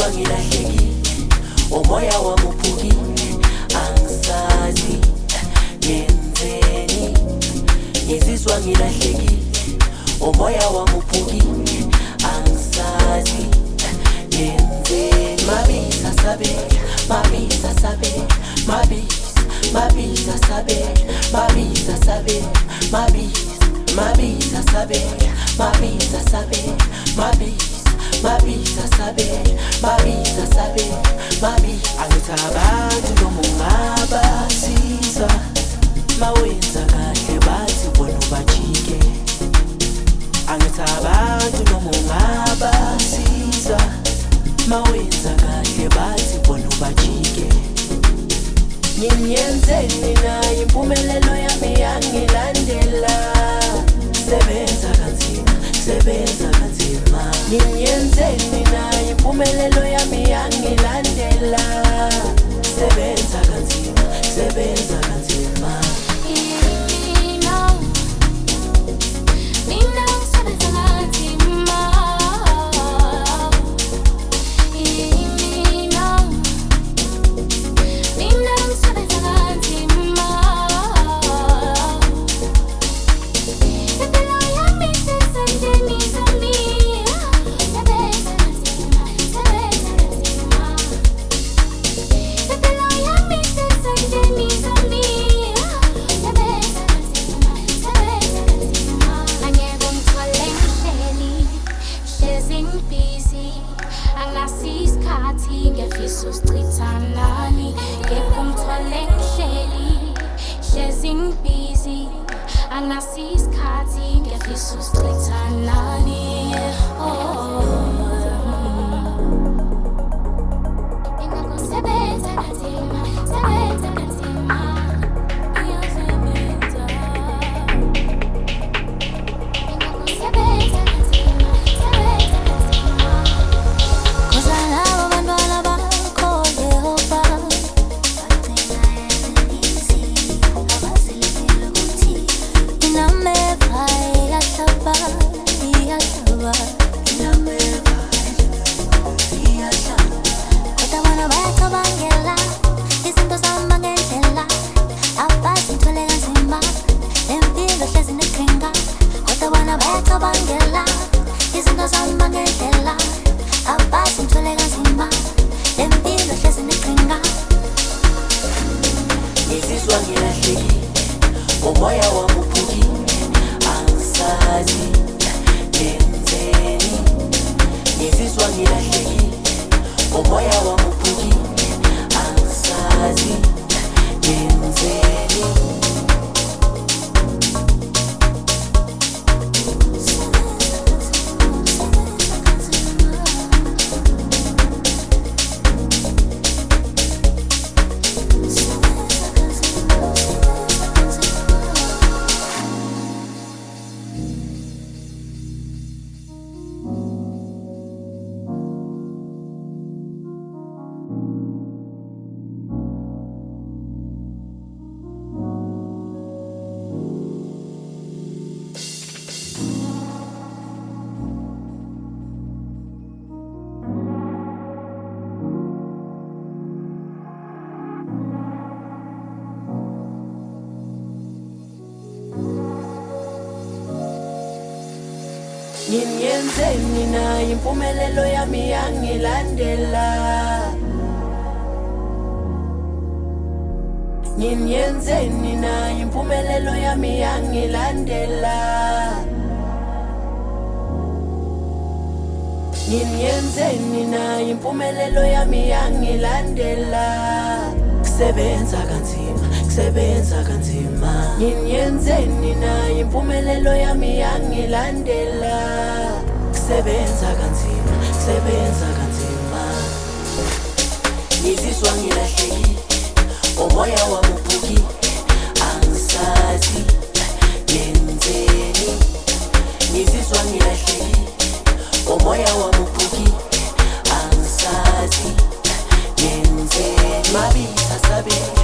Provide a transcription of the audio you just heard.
ngizizwa ngilahlekile, umoya wami uphukile, angisazi ngenzeni. Ngizizwa ngilahlekile, umoya wami uphukile, angisazi ngenzeni. Mabisa sabela, mabisa sabela, mabisa sabela, mabisa sabela, mabisa sabela, mabisa sabela, mabisa sabela, mabisa sabela, angithi abantu noma ungabasiza mawenza kahle bathi bona ubajike. Angithi abantu noma ungabasiza mawenza kahle bathi bona ubajike. Ngiyenzeni naye impumelelo yami yangilandela. Sebenza kanzima, sebenza kanzima. Ngiyenzeni naye impumelelo yami yangilandela. Sebenza kanzima, sebenza kanzima. Ngizizwa ngilahlekile, umoya wami uphukile, angisazi ngenzeni. Ngizizwa ngilahlekile, umoya wami uphukile, angisazi ngenzeni. Ngiyenzeni naye impumelelo yami yangilandela. Ngiyenzeni naye impumelelo yami yangilandela. Ngiyenzeni naye impumelelo yami yangilandela. Kusebenza kanzima, kusebenza kanzima. Ngiyenzeni naye impumelelo yami yangilandela. Kusebenza kanzima, kusebenza kanzima. Ngizizwa ngilahlekile, umoya wami uphukile, angisazi ngenzeni. Ngizizwa ngilahlekile, umoya wami uphukile, angisazi ngenzeni. Mabisa sabela,